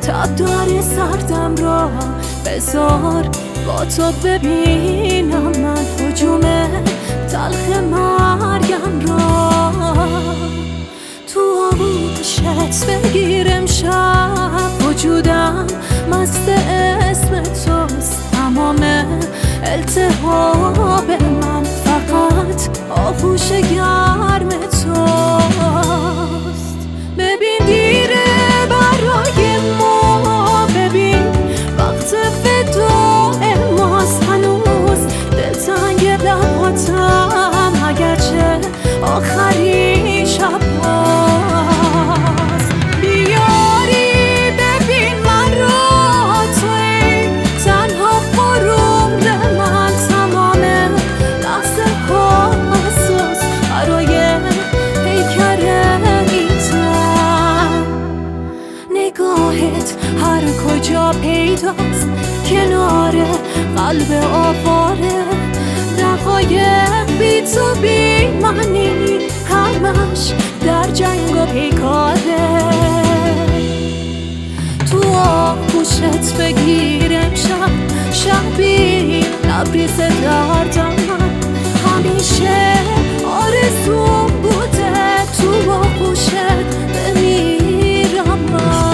تب داره سردم را بذار با تو ببینم من هجوم تلخ مرگم را تو آغوشت بگیرم شب وجودم مست اسم توست تمام التهاب من فقط آغوش گرم توست ببین دیره برای ما ببین وقت وداع ماست هنوز دلتنگ لباتم اگرچه آخرین شب هاست بیاری ببین من را توی تنها غرور من تمام لحظه ها اساس برای پیکر ایتن نگاهت هر کجا پیداست کنار قلب آواره دقایق بی تو بی معنی همش در جنگ و پیکاره تو آغوشت بگیرم شبی لبریز دردم من همیشه آرزوم بوده تو آغوشت بمیرم من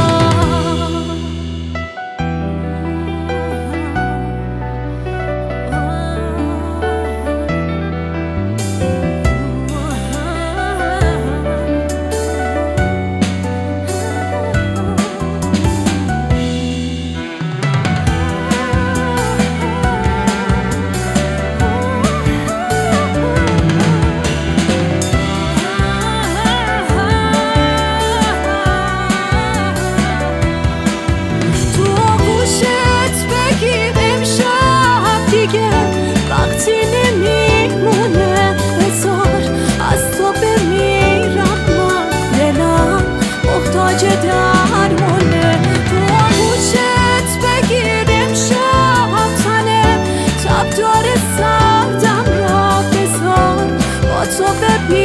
وقتی نمیمونه بذار از تو بمیرم من دلم محتاج درمونه تو آغوشت بگیرم شب تنه تب داره سردم را بذار با تو ببینم